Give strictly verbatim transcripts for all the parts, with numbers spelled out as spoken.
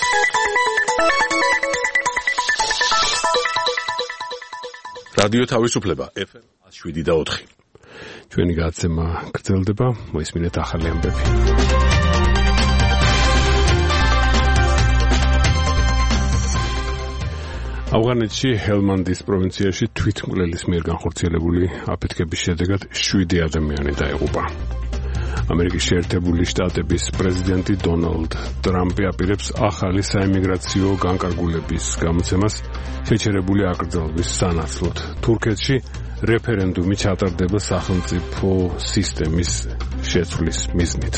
რადიო თავისუფლება ეფ ემ შვიდი და ოთხი. ჩვენი გაცემა გრძელდება, მოისმინეთ ახალი ამბები. ავღანეთში ჰელმანდის პროვინციაში თვითმკვლელის მიერ განხორციელებული აფეთქების შედეგად შვიდი ადამიანი დაიღუპა. ამერიკის შეერთებული შტატების პრეზიდენტი დონალდ ტრამპი აპირებს ახალი საიმიგრაციო განკარგულების გამოცემას შეჩერებული აკრძალვის სანაცვლოდ. თურქეთში რეფერენდუმი ჩატარდება სახელმწიფო სისტემის შეცვლის მიზნით.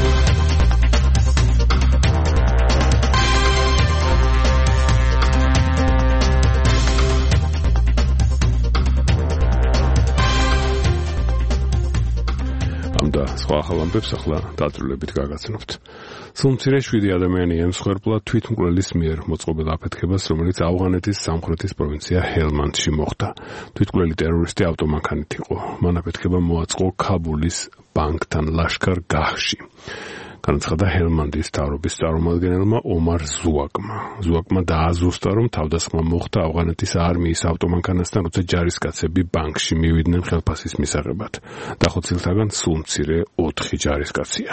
და სხვა ახალ ამბებს ახლა დაწვრილებით გაგაცნობთ. სულ მცირე შვიდი ადამიანი ემსხვერპლა თვითმკვლელის მიერ მოწყობილ აფეთქებას, რომელიც ავღანეთის სამხრეთის პროვინცია ჰელმანდში მოხდა. თვითმკვლელი ტერორისტი ავტომანქანით იყო. მან აფეთქება მოაწყო ქაბულის ბანკთან ლაშქარ გაჰში. განაცხადა ჰელმანდის მთავრობის წარმომადგენელმა ომარ ზუაკმა. ზუაკმა დააზუსტა, რომ თავდასხმა მოხდა ავღანეთის არმიის ავტომანქანასთან, როცა ჯარისკაცები ბანკში მივიდნენ ხელფასის მისაღებად. დახოცილთაგან სულ მცირე ოთხი ჯარისკაცია.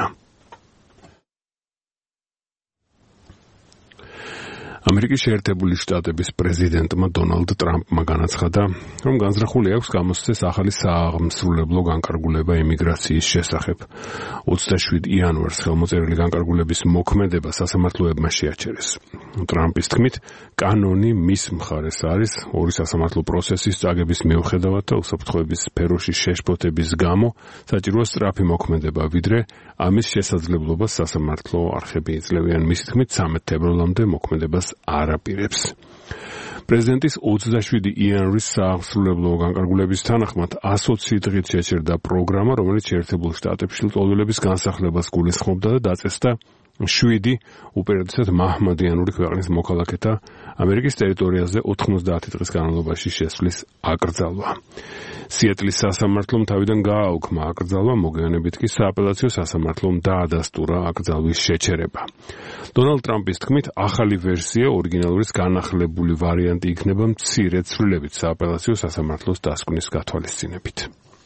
ამერიკის შეერთებული შტატების პრეზიდენტმა დონალდ ტრამპმა განაცხადა, რომ განზრახული აქვს გამოსცეს ახალი სააღმსრულებლო განკარგულება იმიგრაციის შესახებ. ოცდაშვიდი იანვარს ხელმოწერილი განკარგულების მოქმედება სასამართლოებმა შეაჩერეს. ტრამპის თქმით, კანონი მის მხარეს არის ორი სასამართლო პროცესის წაგების მიუხედავად და უსაფრთხოების სფეროში შეშფოთების გამო საჭიროა სწრაფი მოქმედება, ვიდრე ამის შესაძლებლობას სასამართლო არხები იძლევიან. მისი თქმით, სამედ თებერვლამდე მოქმედებას არ აპირებს. პრეზიდენტის ოცდაშვიდი იანვრის სააღმსრულებლო განკარგულების თანახმად ასოცი დღით შეჩერდა პროგრამა, რომელიც შეერთებულ შტატებში ლტოლვილების განსახლებას გულისხმობდა და დაწესდა შვიდი უპირატესად მაჰმადიანური ქვეყნის მოქალაქეთა ამერიკის ტერიტორიაზე ოთხმოცდაათი დღის განმავლობაში შესვლის აკრძალვა. სიეტლის სასამართლომ თავიდან გააუქმა აკრძალვა, მოგვიანებით კი სააპელაციო სასამართლომ დაადასტურა აკრძალვის შეჩერება. დონალდ ტრამპის თქმით, ახალი ვერსია ორიგინალურის განახლებული ვარიანტი იქნება მცირე ცვლილებით სააპელაციო სასამართლოს დასკვნის გათვალისწინებით.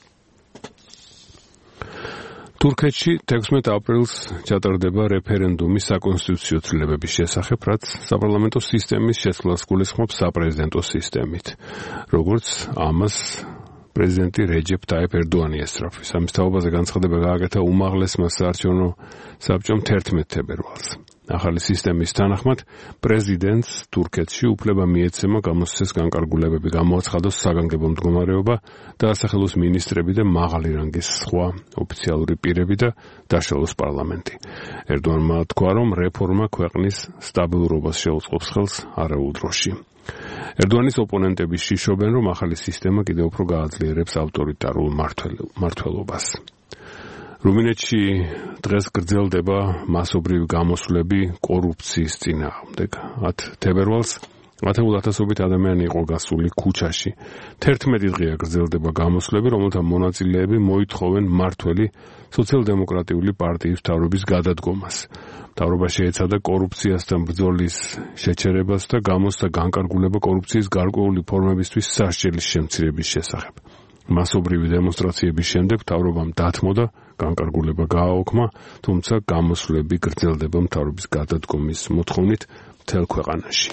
თურქეთში თექვსმეტ აპრილს ჩატარდება რეფერენდუმი საკონსტიტუციო ცვლილებების შესახებ, რაც საპარლამენტო სისტემის შეცვლას გულისხმობს საპრეზიდენტო სისტემით. როგორც ამას პრეზიდენტი რეჯეფ ტაიპ ერდოანი ესწრაფვის. ამის თაობაზე განცხადება გააკეთა უმაღლესმა საარჩევნო საბჭომ თერთმეტ თებერვალს. ახალი სისტემის თანახმად პრეზიდენტს თურქეთში უფლება მიეცემა გამოსცეს განკარგულებები, გამოაცხადოს საგანგებო მდგომარეობა, დაასახელოს მინისტრები და მაღალი რანგის სხვა ოფიციალური პირები და დაშალოს პარლამენტი. ერდოანმა თქვა, რომ რეფორმა ქვეყნის სტაბილურობას შეუწყობს ხელს არაულ დროში. ერდოანის ოპონენტები შიშობენ, რომ ახალი სისტემა კიდევ უფრო გააძლიერებს ავტორიტარულ მმართველობას. რუმინეთში დღეს გრძელდება მასობრივი გამოსვლები კორუფციის წინააღმდეგ. ათ თებერვალს ათეულ ათასობით ადამიანი იყო გასული ქუჩაში. თერთმეტი დღეა გრძელდება გამოსვლები, რომელთა მონაწილეები მოითხოვენ მმართველი სოციალ-დემოკრატიული პარტიის მთავრობის გადადგომას. მთავრობა შეეცადა კორუფციასთან ბრძოლის შეჩერებას და გამოსცა განკარგულება კორუფციის გარკვეული ფორმებისთვის სასჯელის შემცირების შესახებ. მასობრივი დემონსტრაციების შემდეგ მთავრობამ დათმო და განკარგულება გააოქმა, თუმცა გამოსვლები გრძელდება მთავრობის გადადგომის მოთხოვნით მთელ ქვეყანაში.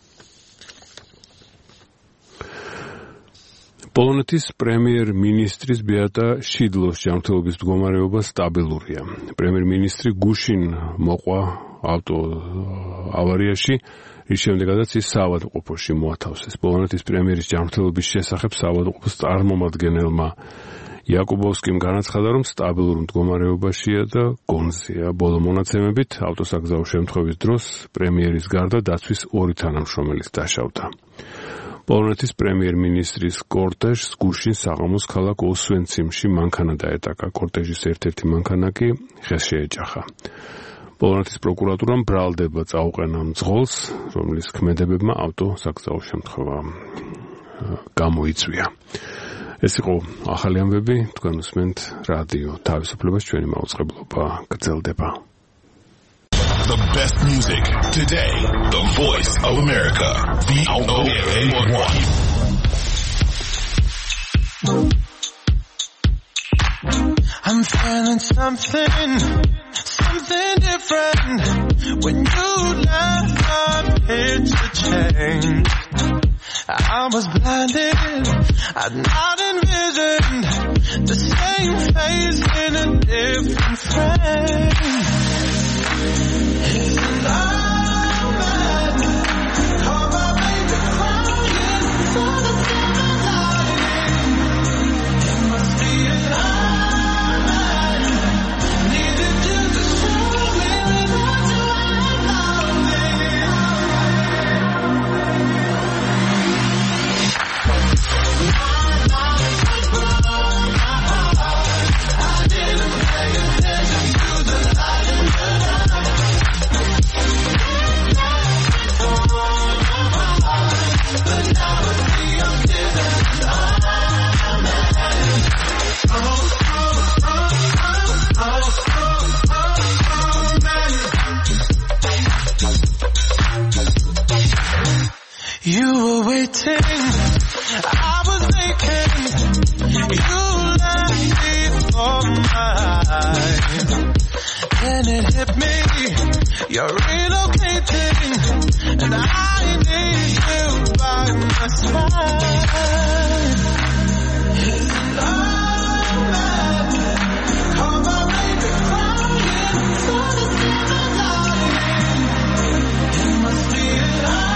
პოლონეთის პრემიერ-მინისტრის ბეატა შიდლოს ჯანმრთელობის მდგომარეობა სტაბილურია. პრემიერ-მინისტრი გუშინ მოყვა ავტო ავარიაში, რის შემდეგაც ის საავადმყოფოში მოათავსეს. პოლონეთის პრემიერის ჯანმრთელობის შესახებ საავადმყოფოს წარმომადგენელმა იაკუბოვსკიმ განაცხადა, რომ სტაბილურ მდგომარეობაშია და გონზეა. ბოლო მონაცემებით ავტოსაგზაო შემთხვევის დროს პრემიერის გარდა დაცვის ორი თანამშრომელიც დაშავდა. პოლონეთის პრემიერ-მინისტრის კორტეჟს გუშინ საღამოს ქალაქ ოსვენციმში მანქანა დაეტაკა. კორტეჟის ერთ-ერთი მანქანა კი ხეს შეეჯახა. პოლონეთის პროკურატურამ ბრალდება წაუყენა მძღოლს, რომლის ქმედებებმა ავტოსაგზაო შემთხვევა გამოიწვია. ეს იყო ახალი ამბები, თქვენ უსმენთ რადიო თავისუფლებას, ჩვენი მაუწყებლობა გრძელდება. The best music today. The voice of America. V O A one. I'm feeling something, something different. When you left, my picture changed. I was blinded, I'd not envisioned the same face in a different frame. It's an omen, call my baby crying for the silver lining. It must be an omen, needed you to show me without you I know me. You were waiting, I was aching. You left before mine. Then it hit me, you're relocating, and I need you by my side. It's an omen, call my baby crying for the silver lining. It must be an omen.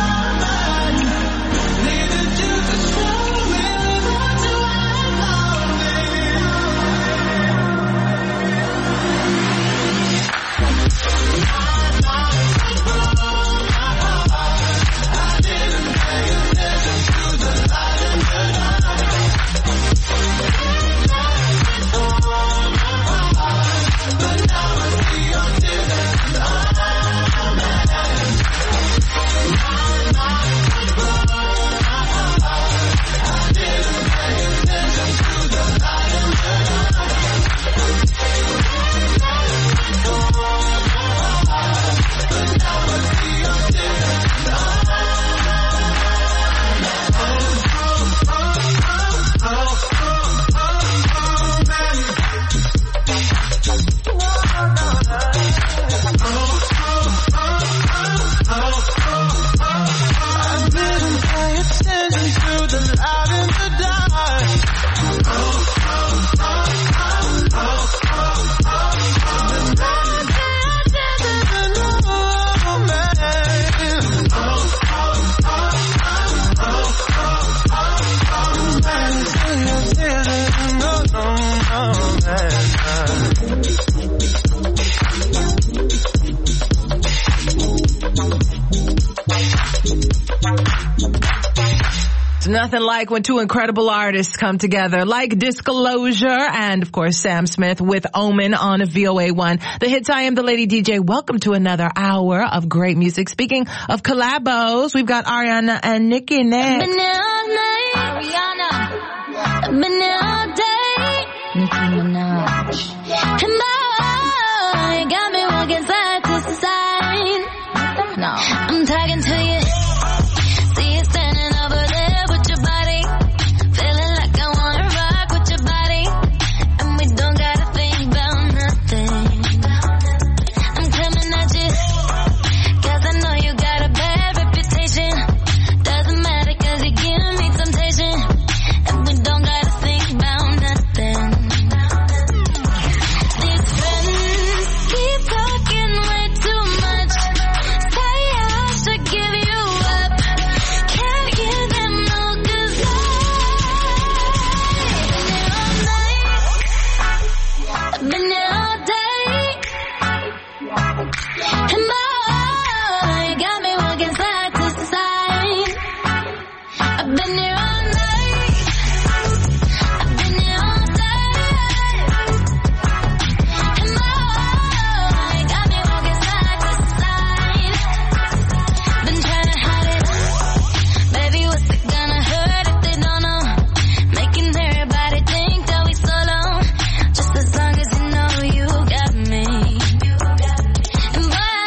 Nothing like when two incredible artists come together, like Disclosure and, of course, Sam Smith with Omen on V O A one. The hits, I am the Lady D J. Welcome to another hour of great music. Speaking of collabos, we've got Ariana and Nicki next. Been there all night, Ariana. Been there all day, Nicki Minaj. And boy, got me walking side to side. No, I'm talking to you. See you standing over there with your body, feeling like I wanna rock with your body, and we don't gotta think about nothing. I'm coming at you, cause I know you got a bad reputation. Doesn't matter cause you give me temptation, and we don't gotta think about nothing. These friends keep talking way too much, say I should give you up, can't give them no good I've been there all day, and boy, got me walking side to side. I've been there all night, I've been there all day, and boy, got me walking side to side. Been trying to hide it, baby, what's it gonna hurt if they don't know? Making everybody think that we solo, just as long as you know you got me. And boy, I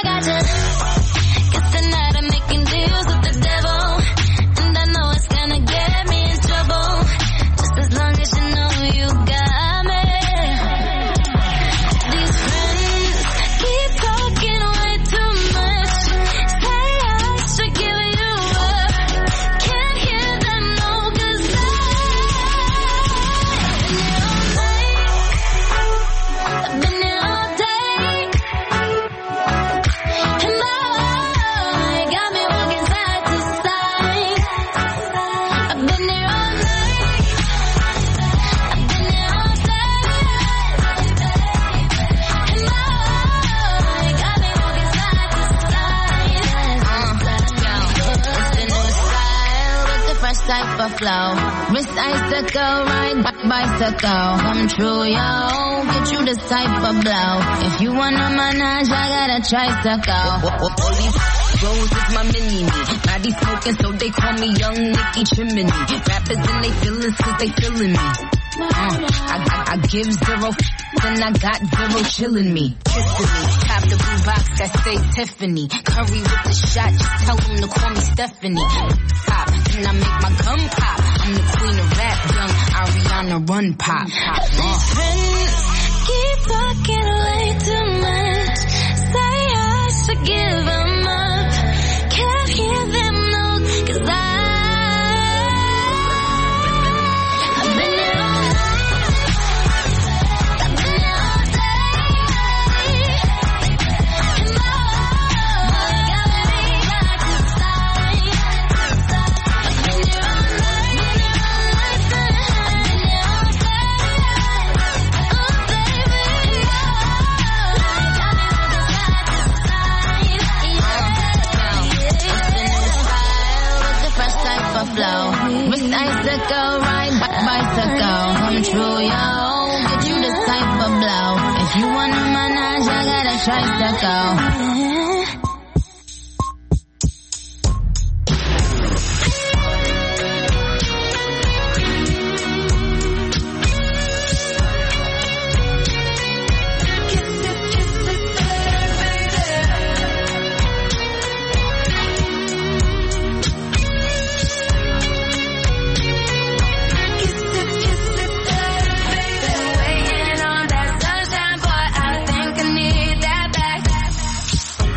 type of flow. Wrist icicle, ride b- bicycle. Come true, yo. Get you this type of blow. If you wanna manage, I got a tricycle. All these Rose is my mini-me. Body smoking, so they call me Young Nicky Chimney. Rappers and they feelings, cause they feeling me. Uh, I, I, I give zero f- and I got zero chillin' me. Kissing me. Top the blue box that say Tiffany. Curry with the shot, just tell them to call me Stephanie. Pop, and I make my gum pop. I'm the queen of rap, young Ariana Run Pop. These friends keep talking way too much. Say I should give them up. Can't hear them no, cause I I've been there all night. I've been there all day. And my heart got me back inside. I've been there all night. I've been there all day. Oh baby, my heart got me Fresh type of flow. Wrist icicle, ride b- bicycle. Come true, yo. Get you this type of blow. If you wanna manage, I got a tricycle. Waiting on that sunshine, boy, I think I need that back.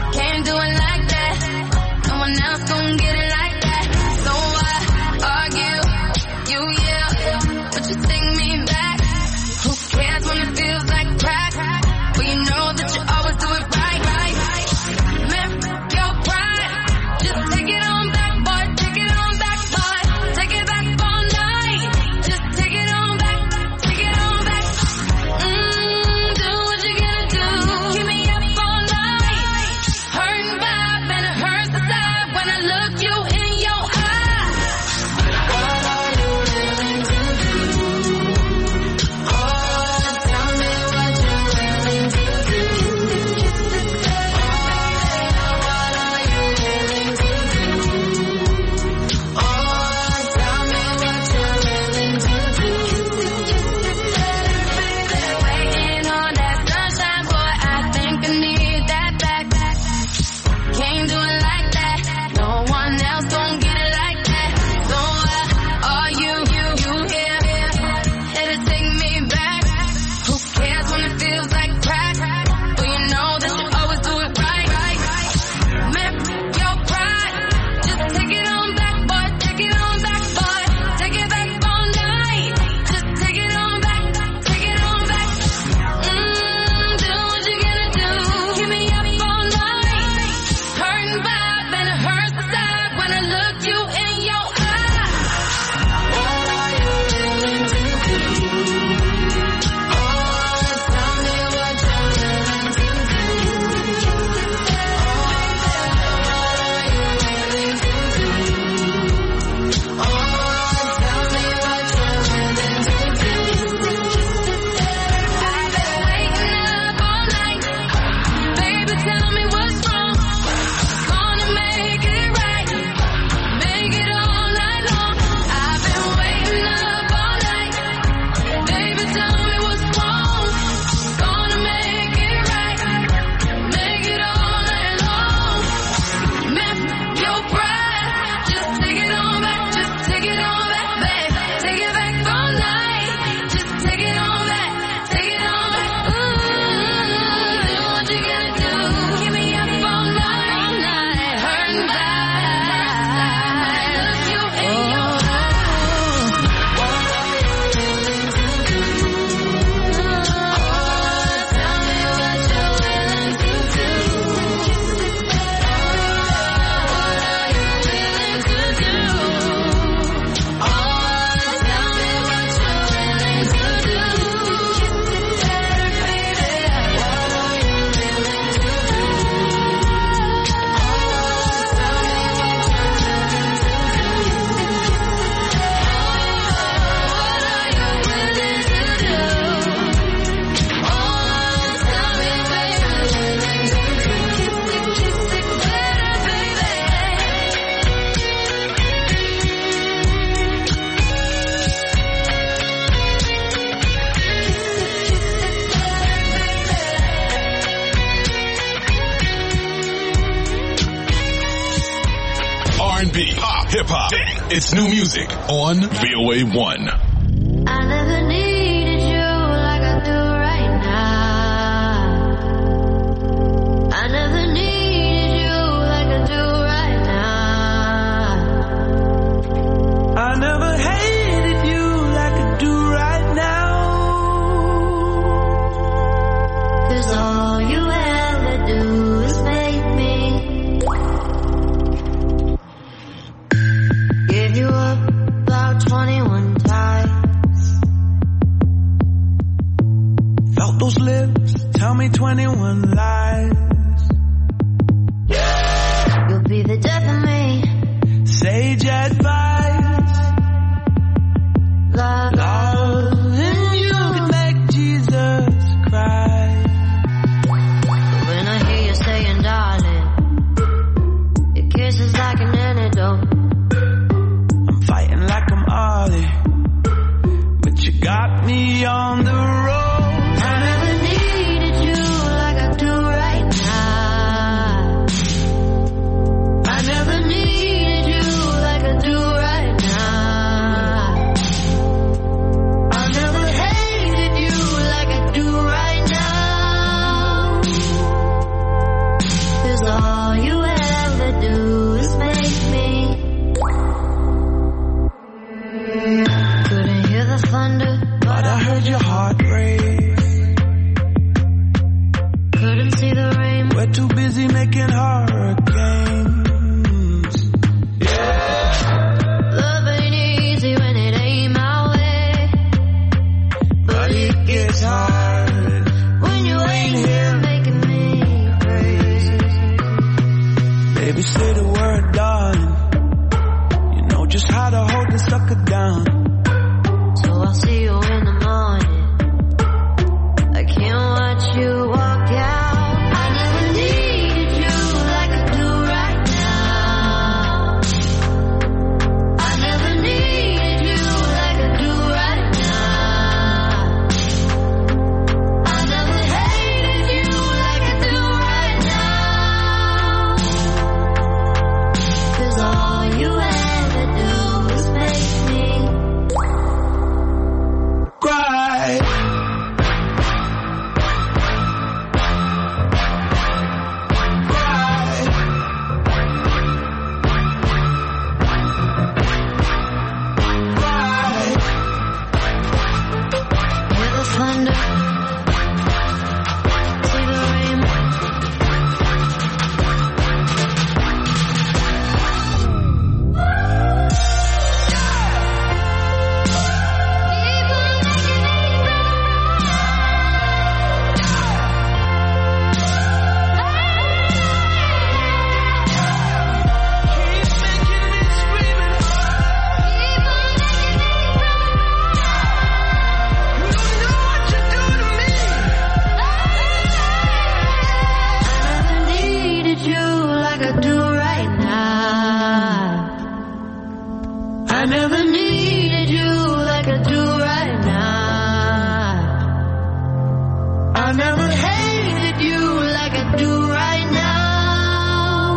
and B, pop, hip hop. It's new music on V O A one. I never needed you like I do right now. I never needed you like I do right now. I never hated you like I do right now. 'Cause all you ever do is make me give you up about twenty-one times. Felt those lips tell me twenty-one lies. You'll be the death of me. Sage advice. Love, Love in you can make Jesus cry. when I hear you saying darling, your kiss is like an antidote. I'm fighting like I'm Ollie, but you got me on the road. I never needed you like I do right now. I never needed you like I do right now. I never hated you like I do right now. 'Cause all you ever do is make me. Couldn't hear the thunder, But I heard your heart race. couldn't see the rain. We're too busy making hurricanes. Love ain't easy when it ain't my way. But it gets hard When you ain't here making me crazy. Baby, say the word, darling. You know just how to hold the sucker down. So I'll see you in the morning. I can't watch you walk out. I never needed you like I do right now. I never needed you like I do right now. I never hated you like I do right now. 'Cause all you ever do is make me Cry. Cry. Cry. hear the thunder, see the rain. Keep making me scream and holler. You don't know what you do to me. I never needed you like I do right now. I never needed you like I do right now. I never hated you like I do right now.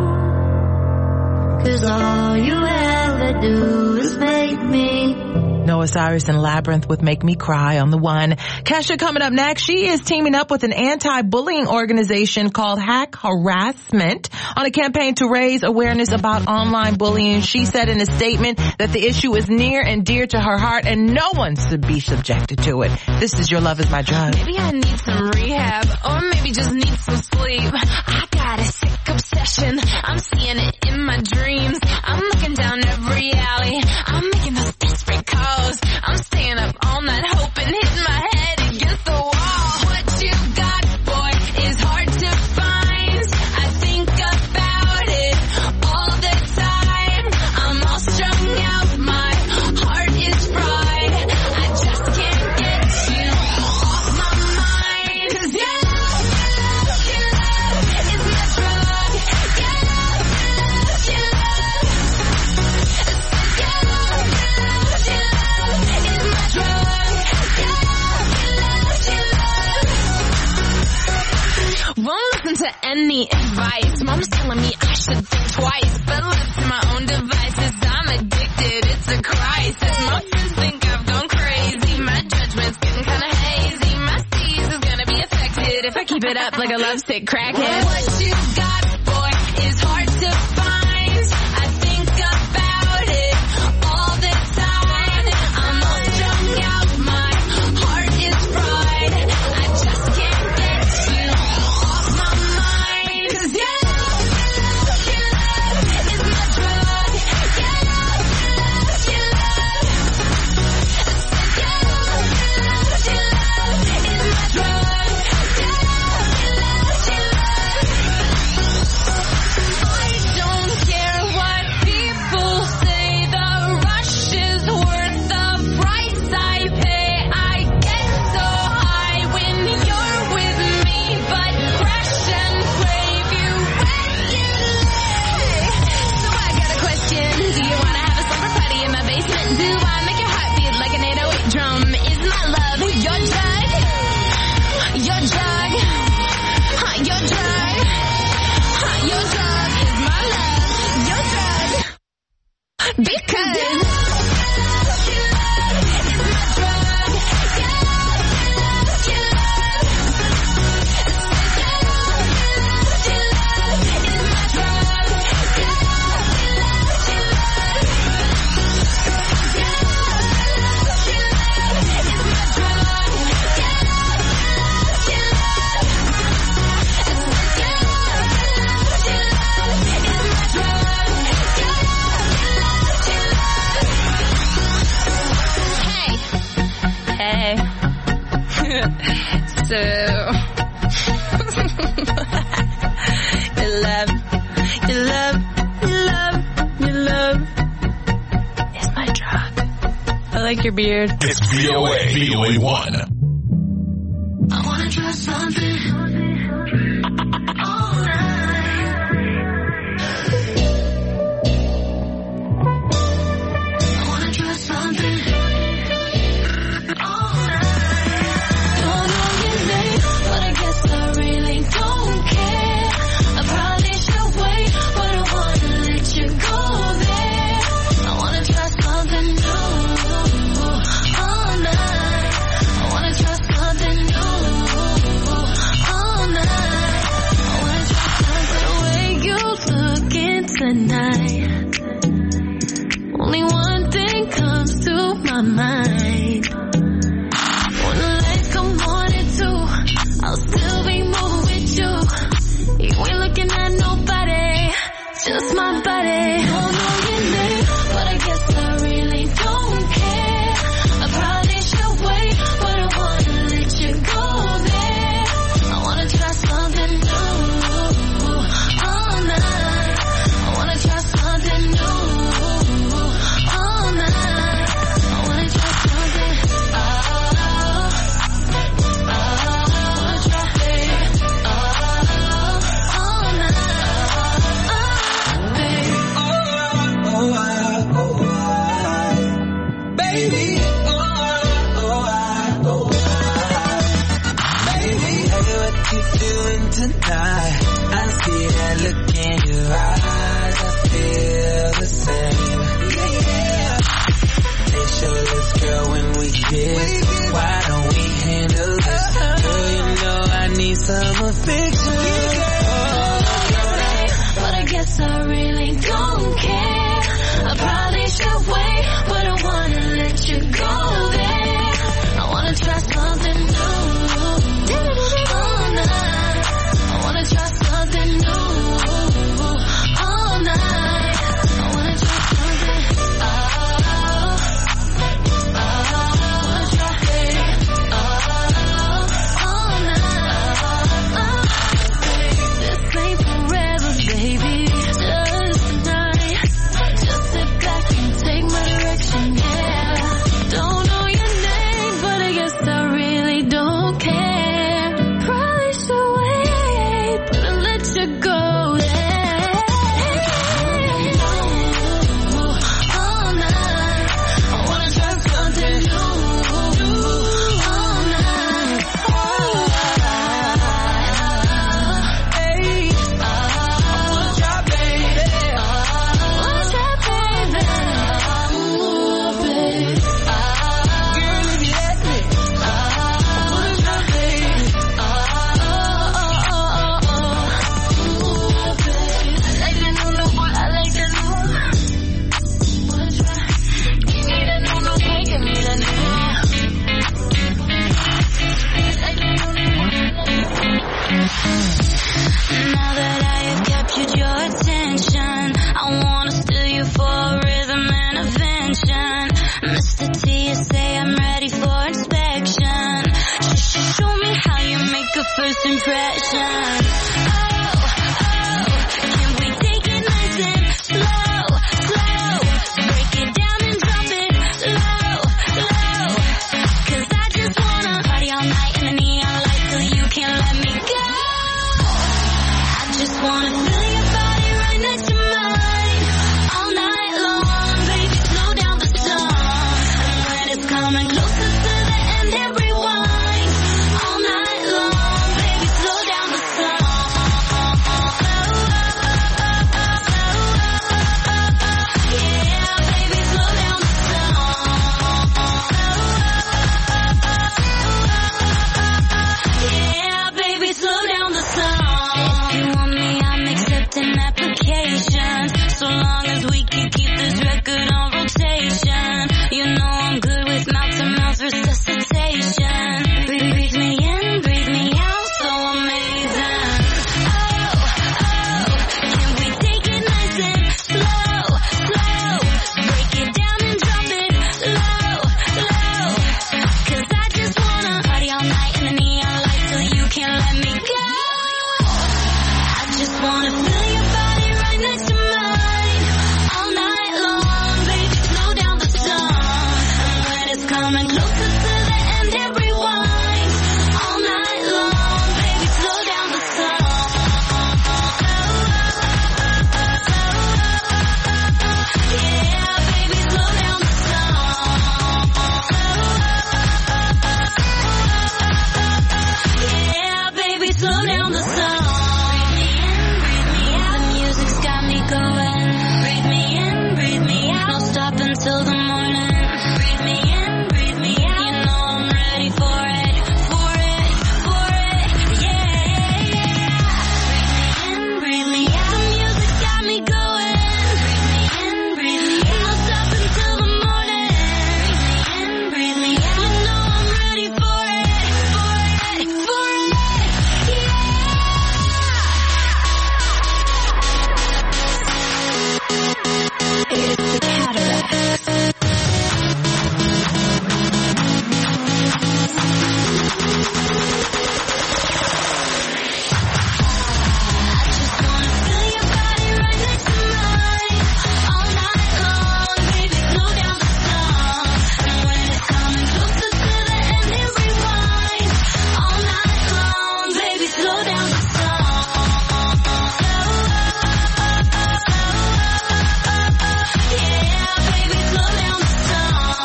'Cause all you ever do is make me. Noah Cyrus and Labyrinth with Make Me Cry on the one. Kesha coming up next. She is teaming up with an anti-bullying organization called Hack Harassment on a campaign to raise awareness about online bullying. She said in a statement that the issue is near and dear to her heart and no one should be subjected to it. This is Your Love Is My Drug. Maybe I need some rehab, or maybe just need some sleep. I got a sick obsession, I'm seeing it in my dreams. I'm looking down every alley, I'm making those desperate calls. I'm staying up all night hoping, hitting my head against the wall. What you got, boy, is hard to find. I think about it all the time. I'm all strung out, my heart is fried. I just can't get you off my mind. 'Cause your love, your love, your love is my drug. Your love, your love, your love any advice. Mom's telling me I should think twice, but left to my own devices, I'm addicted. It's a crisis. My friends think I've gone crazy. My judgment's getting kinda hazy. My steez is gonna be affected if I keep it up like a lovesick crackhead. What you got, boy, is hard to find. I think about it all the time. I'm all strung out, my heart is fried. I just can't get you off my mind. 'Cause your love, your love, your love is my drug. Your love, your love, your love. Your love, your love, your love is my drug. Your love, your love, your love. I don't care what people say. The rush is worth the price I pay. I get so high when you're with me, but crash and crave you when you lay. So I got a question. Do you wanna have a slumber party in my basement? Do I make your heart beat like an eight oh eight drum? Is my love your drug? Your drug? Huh, your drug? Huh, your drug is my love. Your drug. Because your love, your love, your love is my drug. Your love, your love, your love. Your love, your love, your love is my drug. Your love, your love, your love. Your love, your love is my drug. Your love, your love, your love. Your love, your love is my drug. Your love, your love, your love. Hey. Hey. So your love, your love, your love, your love is my drug. I like your beard. It's V O A, V O A one. I wanna try something all night. I wanna try something all night. Don't know your name, but I guess I really don't care. I probably should wait, but I wanna let you go there. I wanna try something new all night. I wanna try something new all night. I wanna try something the way you looking tonight. Only one thing comes to my mind. When the lights come on at two, I'll still be moving with you. You ain't looking at nobody, just my body. Don't know your name, but I guess I really don't care. I probably should wait, but I wanna let you go there. I wanna try something new all night. I wanna try something new all night. I wanna try something. Oh, oh, I wanna try it. Oh, all night. Oh, baby. Baby, oh, oh, oh, baby, hey, what you doing tonight? I see that look in your eyes, I feel the same. Yeah, they show this girl when we kiss. Why don't we handle this? Girl, you know I need some affection. But I guess I really don't care. I probably should wait, but I wanna let you go there. I wanna try something new all night. I wanna try something new all night. I wanna try something. Oh, oh, I wanna try. just wanna feel your body right next to mine. All night long, baby, slow down the song. And when it's coming closer to the end, hit rewind. All night long, baby, slow down the song. Yeah, baby, slow down the song. Yeah, baby, slow down the song. If you want me, I'm accepting applications. So long as we can keep this record on rotation. You know I'm good with mouth-to-mouth resuscitation. Breathe, breathe me in, breathe me out, so amazing. Oh, oh, can we take it nice and slow, slow? Break it down and drop it low, low. 'Cause I just wanna party all night in the neon lights till you can't let me go. I just wanna feel your body right next to mine. All night long, baby, slow down the song. And when it's coming closer to the end, hit rewind. All night long, baby, slow down the song. Yeah, baby, slow down the song. Yeah, baby, slow down the song. Breathe me in, breathe me out. The music's got me going. Breathe me in, breathe me out. Don't stop until the morning. Breathe me in, breathe me out. You know I'm ready for it, for it, for it. Yeah, yeah, yeah. Breathe me in, breathe me out. The music's got me going. Breathe me in, breathe me out. Don't stop until the morning. Breathe me in, breathe me out. You know I'm ready for it, for it, for it. Yeah. It's the Cadillacs. I just wanna feel your body right next to mine. All night long, baby, slow down the song. And when it's coming closer to the end, hit rewind. All night long, baby, slow down the song. Yeah, baby, slow down the song.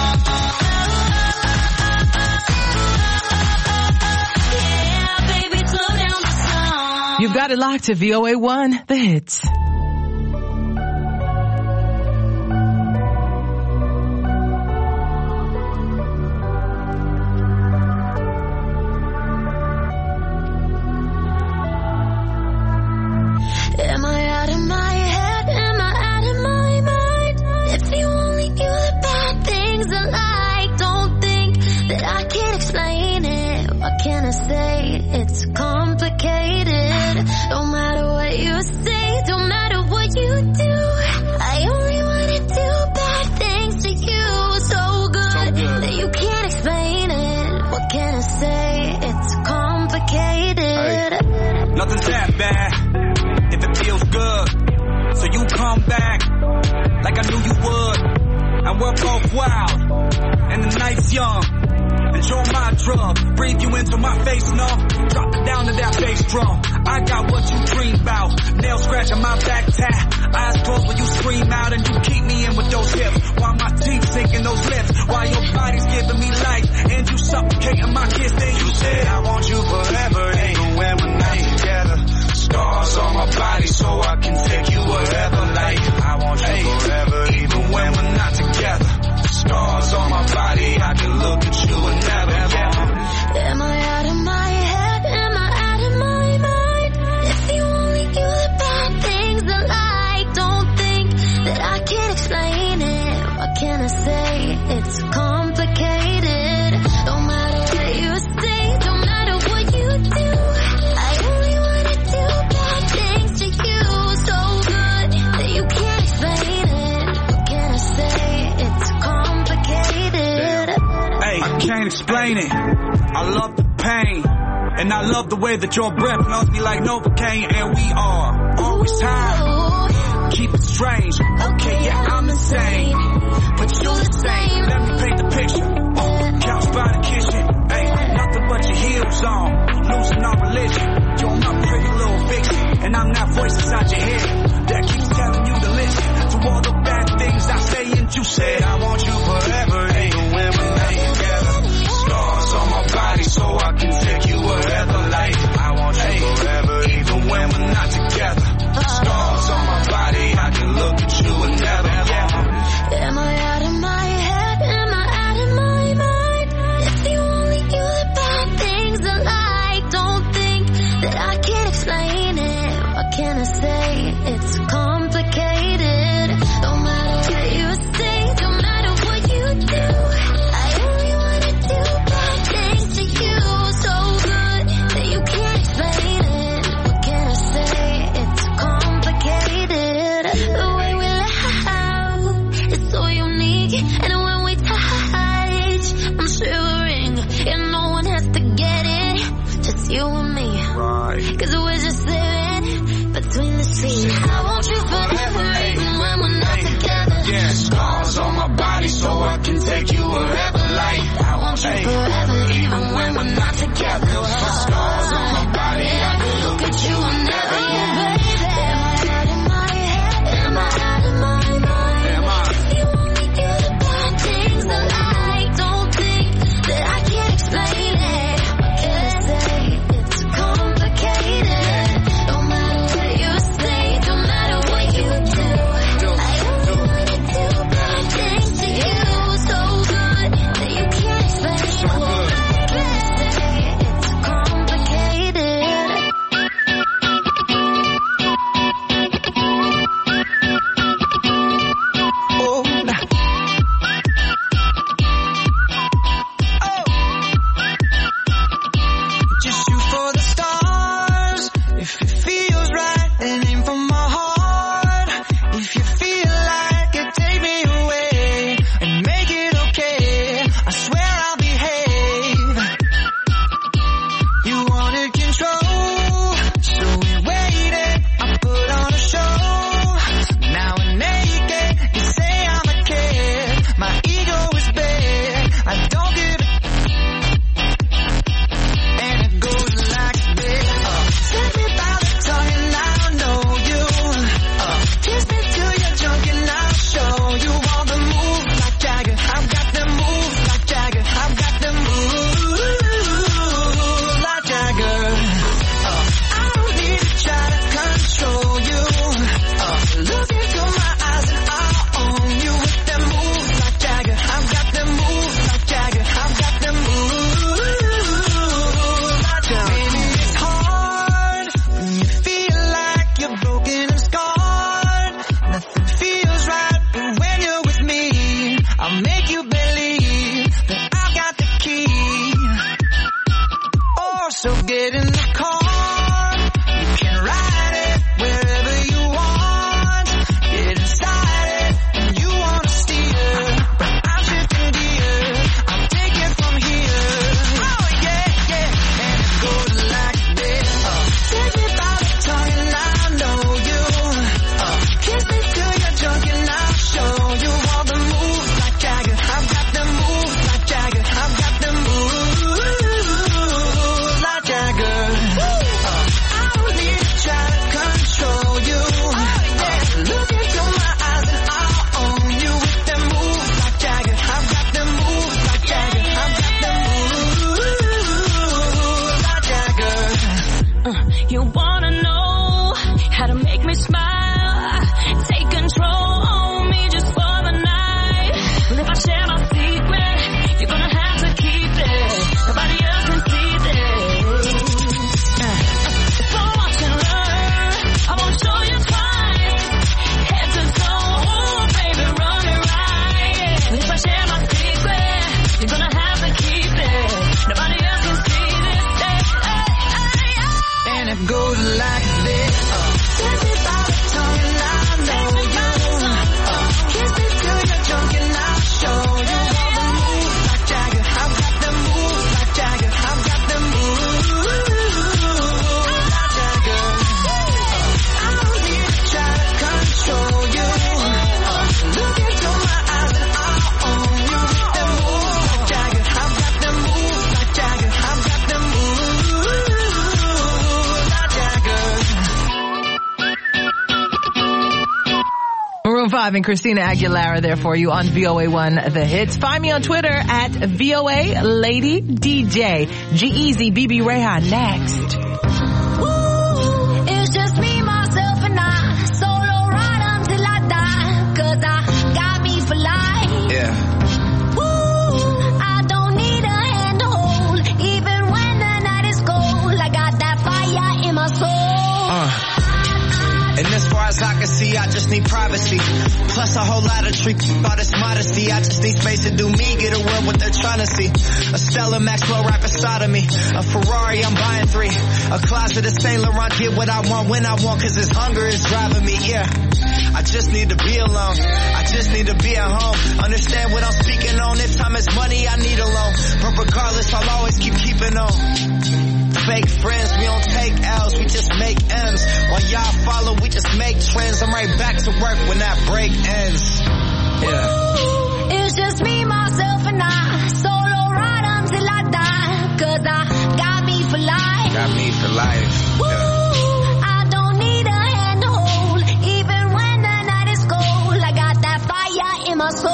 Yeah, baby, slow down the song. You've got it locked to V O A one, the hits. Am I out of my head? Am I out of my mind? If you only knew the bad things I like, don't think that I can't explain it. What can I say? It's complicated. No matter what you say, don't matter what you do, I only wanna do bad things to you. So good, that you can't explain it. What can I say? It's complicated. Nothing's that bad if it feels good. So you come back like I knew you would. And we're both wild, and the night's young. Enjoy my drug, breathe you into my face, no. Drop it down to that bass drum. I got what you dream about. Nails scratching my back tat. Eyes closed when you scream out and you keep me in with those hips. While my teeth sinking those lips. While your body's giving me life and you suffocating my kiss. Then you said I want you forever, even when we're not together. Scars on my body so I can take you wherever. Like I want you forever, even when we're not together. Scars on my body, I can look at you and never, never. Am I out of my head? Am I out of my mind? If you only knew the bad things I like, don't think that I can't explain it. What can I say? It's complicated. No matter what you say, no matter what you do, I only wanna do bad things to you. So good that you can't explain it. What can I say? It's complicated. Hey, I can't explain it. I love the pain. And I love the way that your breath melts me like Novocaine. And we are always high. Keep it strange. Okay, yeah, I'm insane. But you the same. Let me paint the picture. Uh, couch by the kitchen. Hey, nothing but your heels on. Losing our religion. You're my pretty little vixen. And I'm that voice inside your head that keeps telling you to listen to all the bad things I say and you said. I want you forever, even when we're not together. Scars on my body so I can take you wherever, like I want you forever, even when we're not together. Scars on my body, I can look at you and never, never. Am I out of my head? Am I out of my mind? It's the only you that bad things I like. Don't think that I can explain it. What can I say? It's complicated. No matter what you say, no matter what you do, I only wanna do bad things to you. So good that you can't explain it. What can I say? It's complicated. The way we laugh is so unique, and when we touch, I'm shivering, and no one has to get it, just you and me. Right. Cause we're just living between the seas. I want you five and Christina Aguilera there for you on V O A one The Hits. Find me on Twitter at V O A Lady D J. G-Eazy, B B Rehan next. Ooh, it's just me, myself, and I. Solo ride until I die. Cause I got me for life. Yeah. Ooh, I don't need a hand to hold. Even when the night is cold, I got that fire in my soul. Uh. And as far as I can see, I just need privacy. Plus a whole lot of treat about this modesty. I just need space to do me, get away what they're trying to see. A Stella Maxwell right beside of me. A Ferrari, I'm buying three. A closet of Saint Laurent, get what I want when I want, cause this hunger is driving me, yeah. I just need to be alone. I just need to be at home. Understand what I'm speaking on. If time is money, I need a loan. But regardless, I'll always keep keeping on. Fake friends, we don't take L's, we just make M's. While y'all follow, we just make trends. I'm right back to work when that break ends. Yeah. Ooh, it's just me, myself, and I. Solo ride until I die. Cause I got me for life. Got me for life. Ooh, Yeah. I don't need a hand to hold. Even when the night is cold, I got that fire in my soul.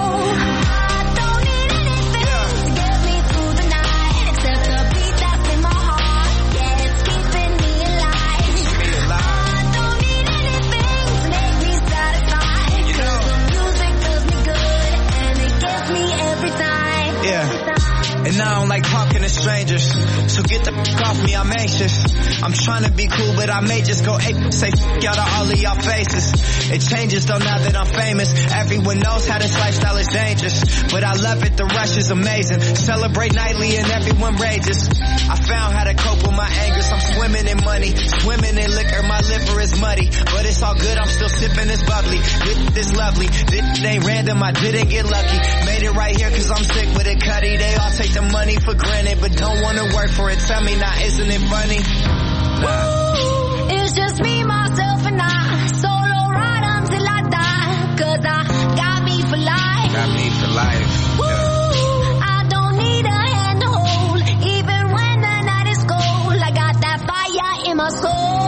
I don't need anything to get me through the night, except the beat that's in my heart. Yeah, it's keeping me alive. Me alive. I don't need anything to make me satisfied. You know. The music does me good, and it gets me every time. Yeah. Every time. And I don't like talking to strangers, so get the f*** off me, I'm anxious. I'm trying to be cool, but I may just go ape, say f*** out of all of y'all faces. It changes though now that I'm famous. Everyone knows how this lifestyle is dangerous, but I love it, the rush is amazing. Celebrate nightly and everyone rages. I found how to cope with my angers. I'm swimming in money, swimming in liquor, my liver is muddy, but it's all good, I'm still sipping this bubbly. This is lovely, this ain't random, I didn't get lucky. Made it right here cause I'm sick with it, cutty. They all take the money for granted, but don't wanna work for it. Tell me now, isn't it funny? Nah. Ooh, it's just me, myself, and I. Solo ride until I die. Cause I got me for life. Got me for life. Ooh, Yeah. I don't need a hand to hold. Even when the night is cold, I got that fire in my soul.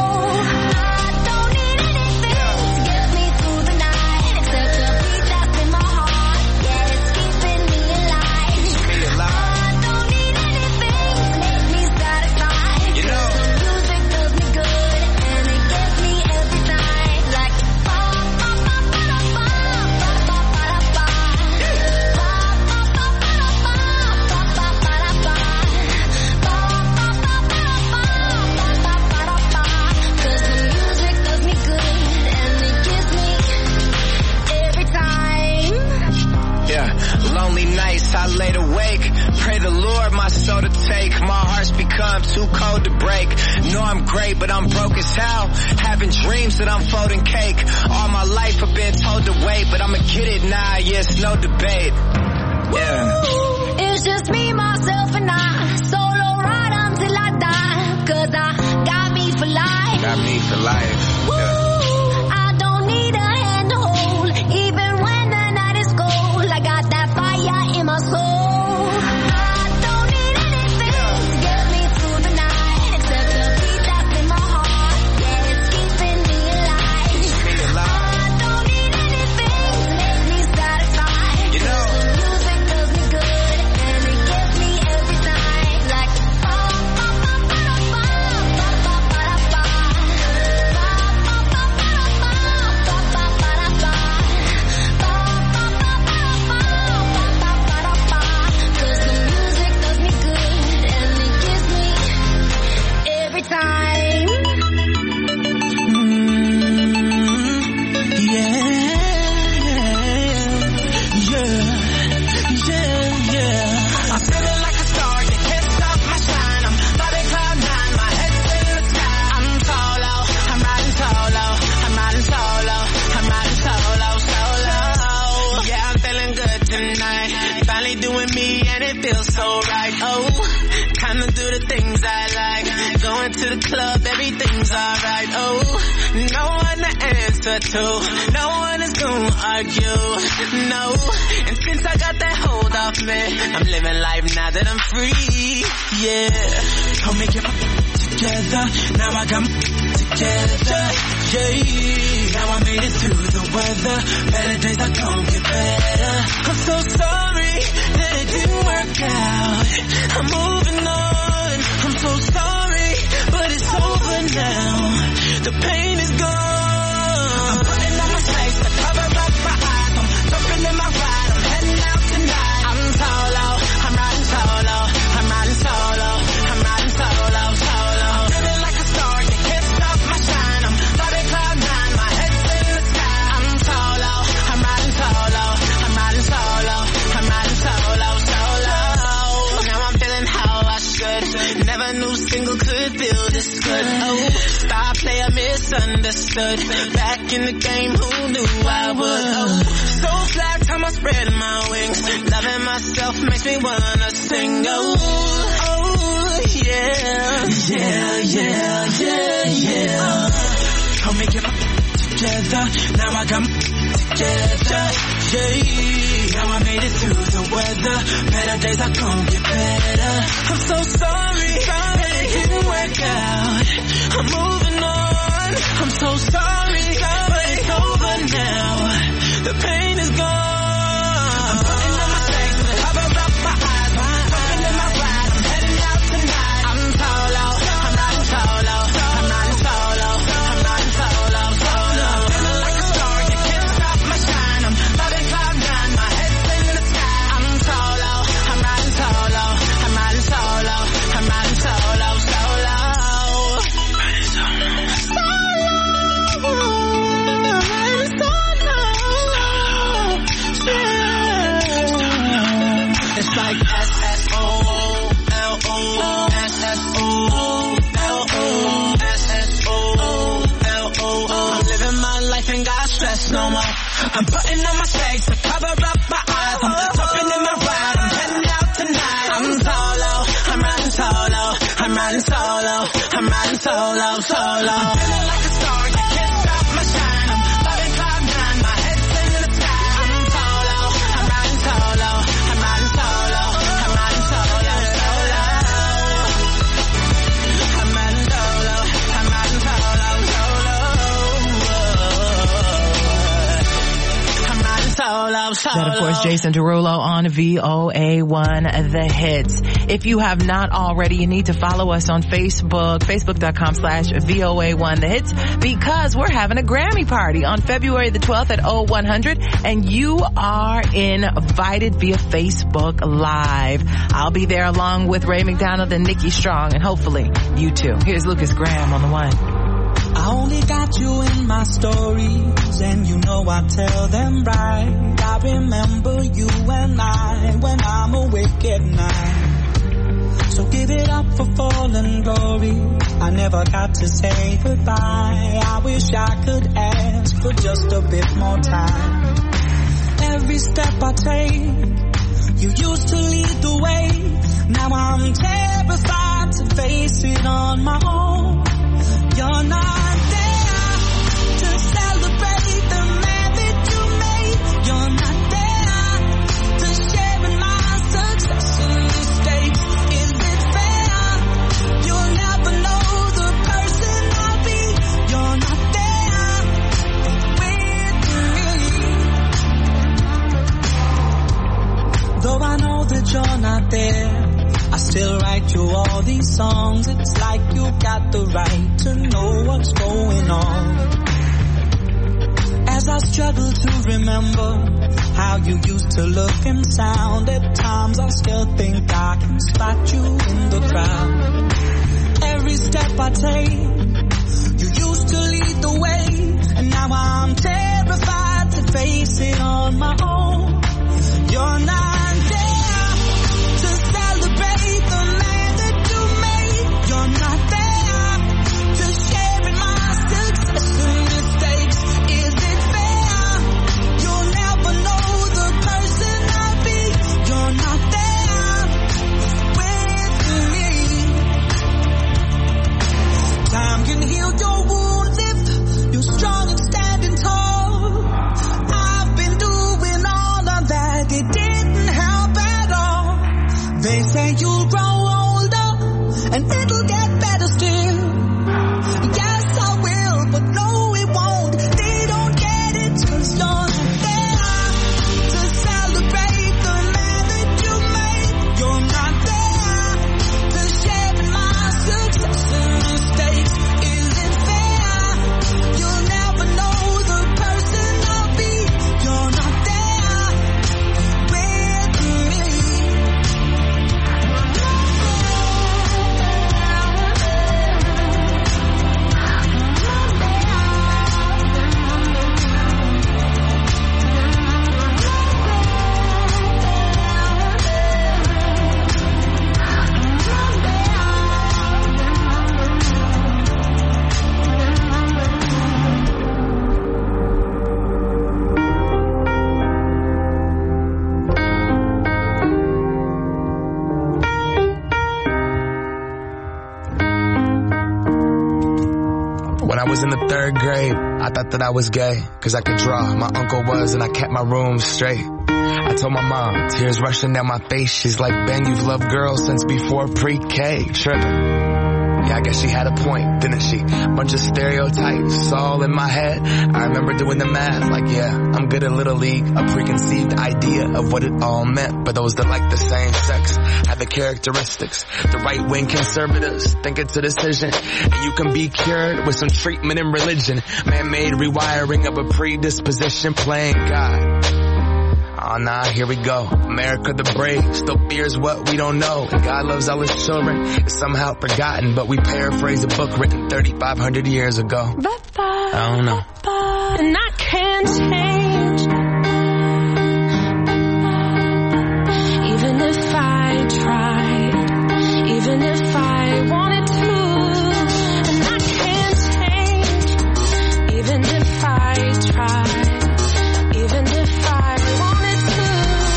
I don't need anything to get me through the night, except the beat that's in my heart. Yeah, it's keeping me alive. Me alive. I don't need anything to make me satisfied. You know. The music does me good, and it gets me every time. Like ba ba ba ba da ba, ba ba ba da ba. Ba ba ba ba da ba, ba ba ba da ba. Ba ba ba ba da ba, ba ba ba da ba. 'Cause the music does me good, and it gives me every time. Yeah, lonely nights I laid awake. Pray the Lord my soul to take. My heart's become too cold to break. Know I'm great, but I'm broke as hell. Having dreams that I'm folding cake. All my life I've been told to wait, but I'ma get it now, yeah, it's no debate. Yeah. Ooh, it's just me, myself, and I. Solo ride until I die. Cause I got me for life. Got me for life. Yeah. Ooh, I don't need a hand to hold. Even when the night is cold, I got that fire in my soul. I don't need anything to get me through the night, except the beat that's in my heart. Yeah, it's keeping me alive. Me alive. I don't need anything to make me satisfied. You know. The music does me good, and it gets me every time. Like ba ba ba ba da ba, ba ba ba da ba. Ba ba ba ba da ba, ba ba ba da ba. Ba ba ba ba da ba, ba ba ba da ba. 'Cause the music does me good, and it gives me every time. I'm feeling like a star, your head's up my shine. I'm flying cloud nine, my head's in the sky. I'm solo, I'm riding solo, I'm riding solo, I'm riding solo, solo. Yeah, I'm feeling good tonight. Finally doing me and it feels so right. Oh, time to do the things I like. Going to the club, everything's alright. Oh, no one to answer to, no one is gonna argue. No, and since I got that hold off me, I'm living life now that I'm free. Yeah, told me get my together. Now I got my together. Yeah, now I'm made it through the weather. Better days are gonna get better. I'm so sorry that it didn't work out. I'm moving on. I'm so sorry, but it's over now. The pain is gone. I'm putting on my face to cover up my eyes. I'm jumping in my ride. I'm heading out tonight. I'm solo. I'm riding solo. I'm riding solo. I'm riding solo, solo. I'm feeling like a star. You can't stop my shine. I'm floating cloud nine. My head's in the sky. I'm solo. I'm riding solo. I'm riding solo. I'm riding solo, solo. Now I'm feeling how I should. Never knew single could feel this good. Oh, star player misunderstood. Back in the game, who knew I would? Oh, so flat, time I spread my wings. Loving myself makes me wanna sing. Oh, oh, yeah, yeah, yeah, yeah, yeah. Help me get my together. Now I got my together. Yeah, now I made it through the weather. Better days are gonna get better. I'm so sorry that it didn't work out. I'm moving on. I'm so sorry, but it's over now. The pain is gone. I'm putting on my face to cover up my eyes. I'm jumping in my ride. I'm heading out tonight. I'm solo. I'm riding solo. I'm riding solo. I'm riding solo, solo. I'm feeling like a star. You can't stop my shine. I'm loving cloud nine. My head's in the sky. I'm solo. I'm riding solo. I'm riding solo. I'm riding solo, solo. Riding solo. It's like S S O L O, S S O L O, S S O L O. I'm living my life, ain't got stress no more. I'm putting on my shades to cover up my eyes. I'm jumping in my ride, I'm heading out tonight. I'm solo, I'm riding solo, I'm riding solo, I'm riding solo, solo. I'm feeling like a star, you can't stop my shine. I'm loving cloud nine, my head's in the sky. I'm solo, I'm riding solo, I'm riding solo, I'm riding solo, solo. I'm riding solo, I'm riding solo, solo. I'm riding solo, solo. That, of course, Jason Derulo on V O A one, The Hits. If you have not already, you need to follow us on Facebook, facebook.com slash VOA1 The Hits, because we're having a Grammy party on February the twelfth at oh one hundred, and you are invited via Facebook Live. I'll be there along with Ray McDonald and Nikki Strong, and hopefully you too. Here's Lucas Graham on the one. I only got you in my stories, and you know I tell them right. I remember you and I when I'm awake at night. So give it up for fallen glory. I never got to say goodbye. I wish I could ask for just a bit more time. Every step I take, you used to lead the way. Now I'm terrified to face it on my own. You're not there to celebrate the man that you made. You're not there to share in my success and mistakes. Is it fair? You'll never know the person I'll be. You're not there with me. Though I know that you're not there, I still write you all these songs. It's like you got the right to know what's going on. As I struggle to remember how you used to look and sound, at times I still think I can spot you in the crowd. Every step I take, you used to lead the way, and now I'm terrified to face it on my own. You're not there to celebrate the man that you made. You're not there to share in my success and mistakes. Is it fair? You'll never know the person I'll be. You're not there with me. Time can heal your wounds if you I was in the third grade, I thought that I was gay, cause I could draw. My uncle was, and I kept my room straight. I told my mom, tears rushing down my face. She's like, Ben, you've loved girls since before pre-K. Tripping. Yeah, I guess she had a point, didn't she? Bunch of stereotypes all in my head. I remember doing the math, like, yeah, I'm good at Little League. A preconceived idea of what it all meant. But those that like the same sex have the characteristics. The right-wing conservatives think it's a decision, and you can be cured with some treatment in religion. Man-made rewiring of a predisposition, playing God. Oh nah, here we go. America the brave still fears what we don't know. And God loves all his children. It's somehow forgotten, but we paraphrase a book written thirty-five hundred years ago. I don't know. And I can't change. Even if I tried, even if I wanted to. And I can't change. Even if I tried, even if I wanted to.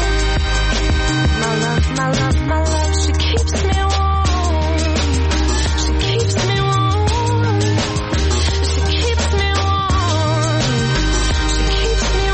My love, my love, my love, she keeps me warm. She keeps me warm. She keeps me warm. She keeps me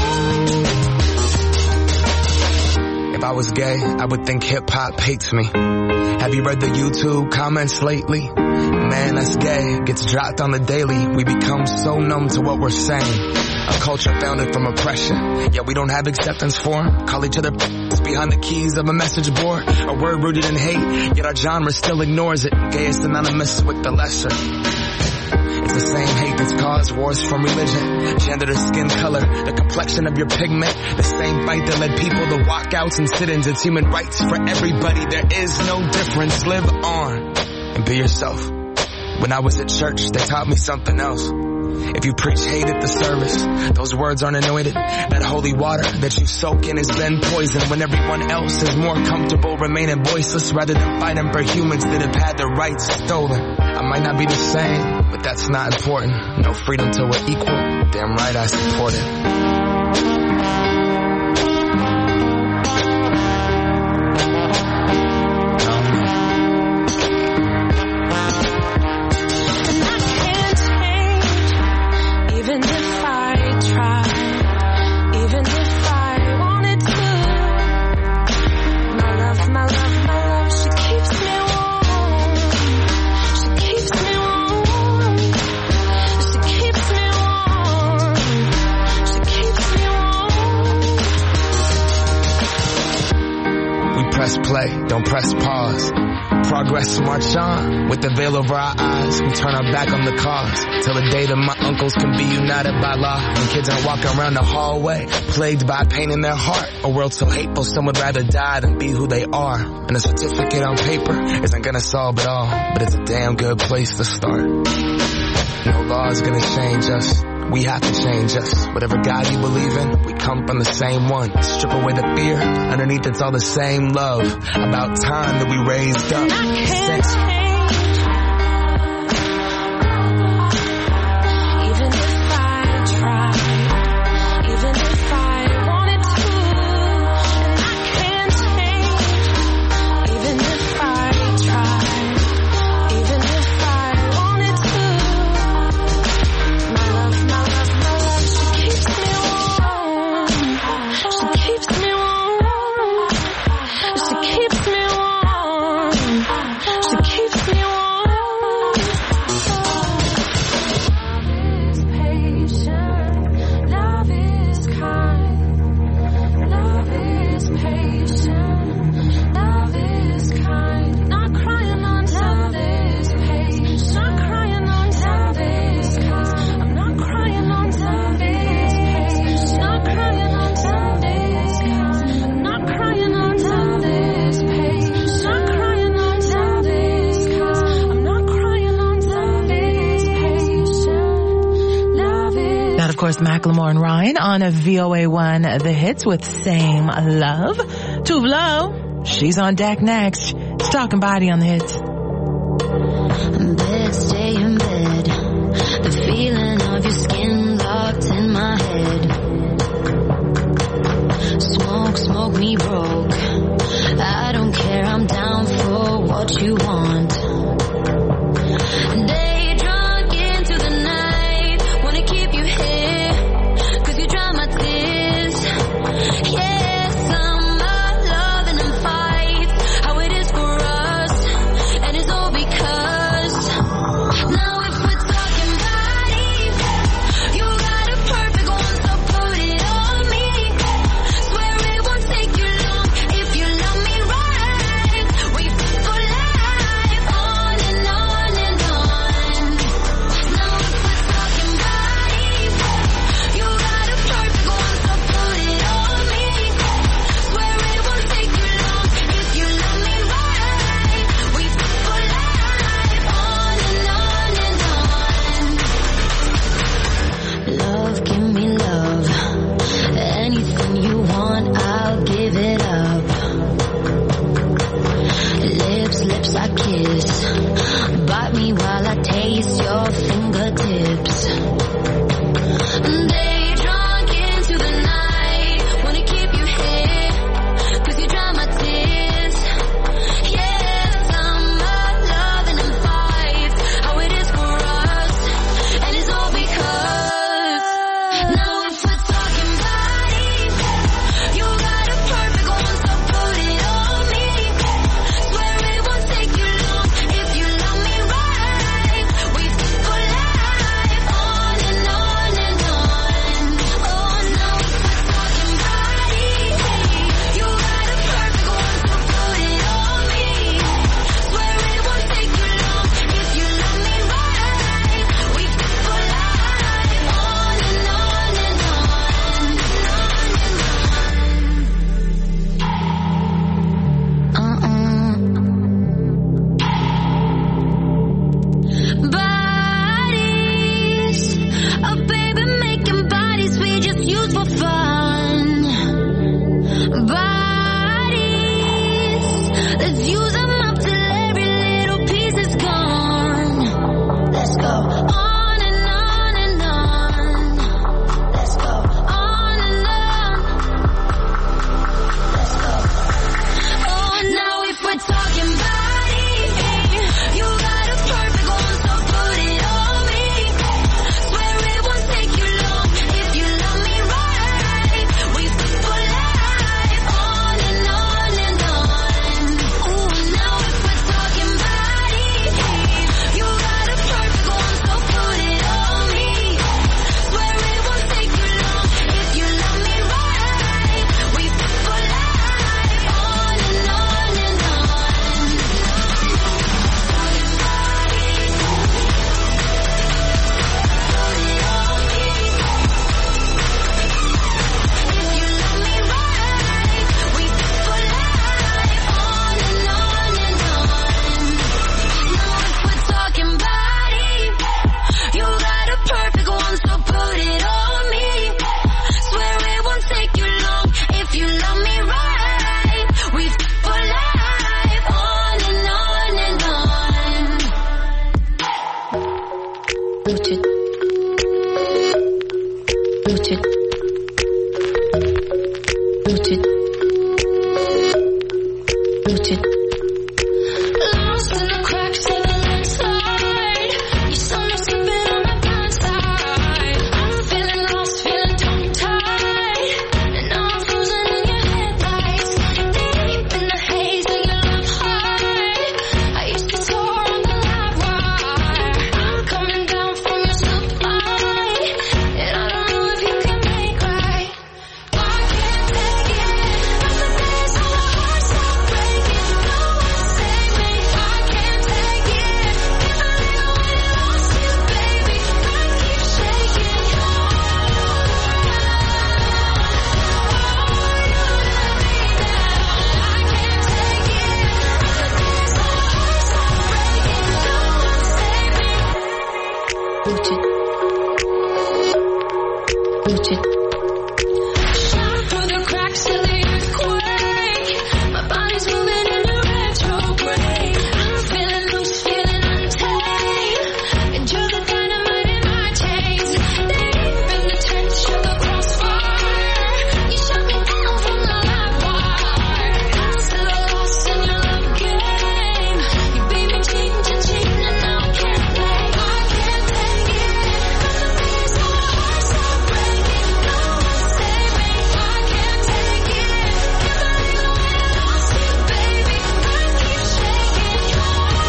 warm. If I was gay, I would think hip-hop hates me. Have you read the YouTube comments lately? Man, that's gay. Gets dropped on the daily. We become so numb to what we're saying. A culture founded from oppression. Yeah, we don't have acceptance for 'em. Call each other behind the keys of a message board. A word rooted in hate, yet our genre still ignores it. Gay is synonymous with the lesser. It's the same hate that's caused wars from religion, gender to skin color, the complexion of your pigment. The same fight that led people to walkouts and sit-ins. It's human rights for everybody. There is no difference. Live on and be yourself. When I was at church, they taught me something else. If you preach hate at the service, those words aren't anointed. That holy water that you soak in has been poisoned. When everyone else is more comfortable remaining voiceless rather than fighting for humans that have had their rights stolen. I might not be the same, but that's not important. No freedom till we're equal. Damn right I support it. Play, don't press pause. Progress march on. With the veil over our eyes, we turn our back on the cause. Till the day that my uncles can be united by law. And kids aren't walking around the hallway, plagued by pain in their heart. A world so hateful, some would rather die than be who they are. And a certificate on paper isn't gonna solve it all, but it's a damn good place to start. No law is gonna change us. We have to change us. Whatever God you believe in, we come from the same one. Strip away the fear, underneath it's all the same love. About time that we raised up. Sing. Macklemore and Ryan on a V O A one The Hits with Same Love. Too Low, she's on deck next. It's Talking Body on The Hits. Bed, stay in bed. The feeling of your skin locked in my head. Smoke, smoke me broke. I don't care, I'm down for what you want. Day drunk into the night. Booted. Booted. Booted. Lost in the cracks of the landslide. You saw me slipping on my blind side. I'm feeling lost, feeling tongue-tied. And now I'm frozen in your headlights. Deep in the haze of your love high. I used to soar on the live wire. I'm coming down from your supply. And I don't know if you can make right. I can't take it. From the days when my heart stopped breaking. No one save me. I can't take it. Can't believe I went and lost you, baby. I keep shaking. Oh, you let me down. I can't take it. From the days when my heart stopped breaking. No one save me. Booted. Booted. Shot through the cracks of the earthquake. My body's moving in a retrograde. I'm feeling loose, feeling untamed. And you're the dynamite in my chains. Deep in the trench of the crossfire. You shot me down from the live wire. I'm still lost in your love game. You beat me cheating to cheating, and now I can't play. I can't take it. From the days when my heart stopped breaking. No one save me. I can't take it. Can't believe I went and lost you, baby. I keep shaking. Oh, you let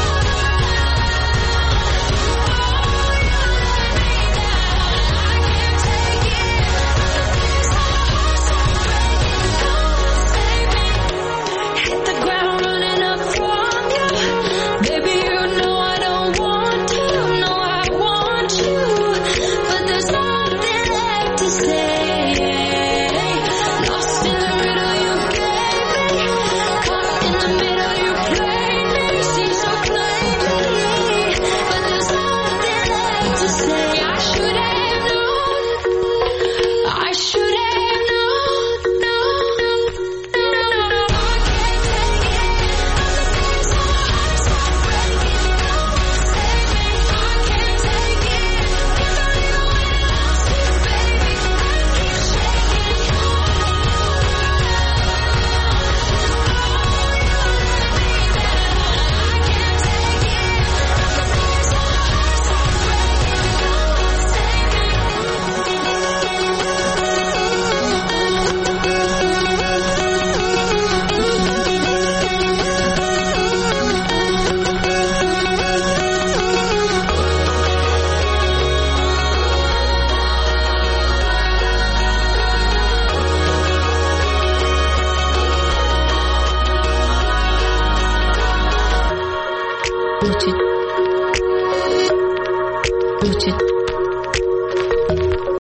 me down. I can't take it. From the days when my heart stopped breaking. No one save me. Hit the ground running up from you. Baby, you know I don't want to. No, I want you. But there's nothing left to say. Lost in the riddle you gave me. Caught in the middle you played me. See so plainly. But there's nothing left to say. I should have known. I should have known. No, no, no, no, no. I can't take it. From the days when my heart stopped breaking. No one save me. I can't take it. Can't believe I went and lost you, baby. I keep shaking. Oh, you let me down. I can't take it. From the days when my heart stopped breaking. No one save me. Booted. Booted.